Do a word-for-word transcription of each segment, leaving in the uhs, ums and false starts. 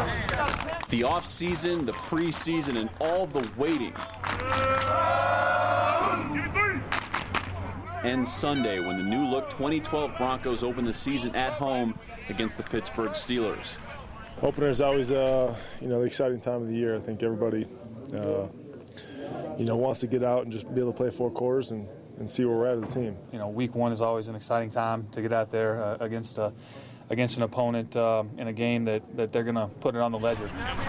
The offseason, the preseason, and all the waiting ends Sunday when the new-look twenty twelve Broncos open the season at home against the Pittsburgh Steelers. Opener is always, uh, you know, the exciting time of the year. I think everybody, uh, you know, wants to get out and just be able to play four quarters and, and see where we're at as a team. You know, week one is always an exciting time to get out there uh, against a, against an opponent uh, in a game that, that they're going to put it on the ledger.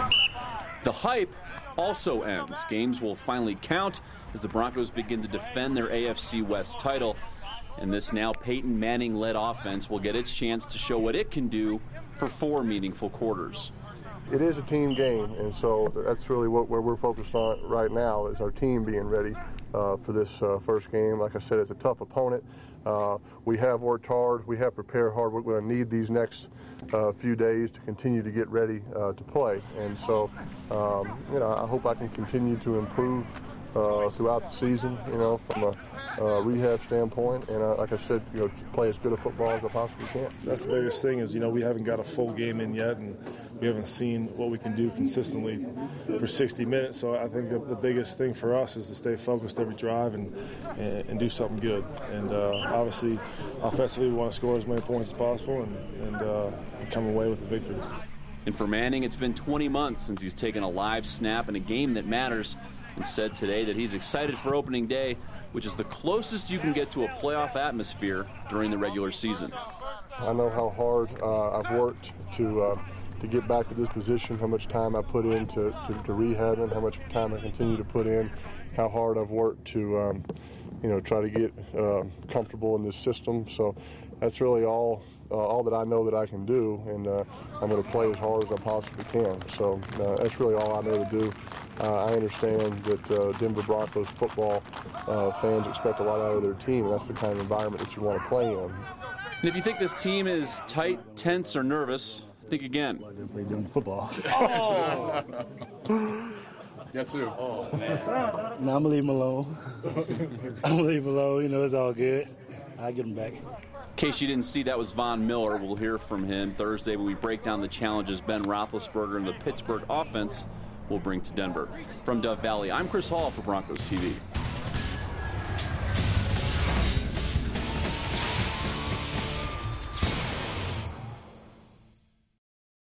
The hype also ends. Games will finally count as the Broncos begin to defend their A F C West title. And this now Peyton Manning-led offense will get its chance to show what it can do for four meaningful quarters. It is a team game, and so that's really what where we're focused on right now is our team being ready uh, for this uh, first game. Like I said, it's a tough opponent. Uh, we have worked hard. We have prepared hard. We're going to need these next uh, few days to continue to get ready uh, to play. And so, um, you know, I hope I can continue to improve uh, throughout the season, you know, from a uh, rehab standpoint. And uh, like I said, you know, to play as good a football as I possibly can. That's the biggest thing is, you know, we haven't got a full game in yet, and we haven't seen what we can do consistently for sixty minutes. So I think the, the biggest thing for us is to stay focused every drive and, and, and do something good. And uh, obviously, offensively, we want to score as many points as possible and, and uh, come away with a victory. And for Manning, it's been twenty months since he's taken a live snap in a game that matters, and said today that he's excited for opening day, which is the closest you can get to a playoff atmosphere during the regular season. I know how hard uh, I've worked to uh, to get back to this position, how much time I put into to, to rehabbing, how much time I continue to put in, how hard I've worked to um, you know, try to get uh, comfortable in this system. So that's really all uh, all that I know that I can do, and uh, I'm going to play as hard as I possibly can. So uh, that's really all I know to do. Uh, I understand that uh, Denver Broncos football uh, fans expect a lot out of their team, and that's the kind of environment that you want to play in. And if you think this team is tight, tense, or nervous, think again. I didn't play doing football. Oh! Yes, sir. Oh, man. No, I'm going to leave him alone. I'm going to leave him alone. You know, it's all good. I'll get him back. In case you didn't see, that was Von Miller. We'll hear from him Thursday when we break down the challenges Ben Roethlisberger and the Pittsburgh offense will bring to Denver. From Dove Valley, I'm Chris Hall for Broncos T V.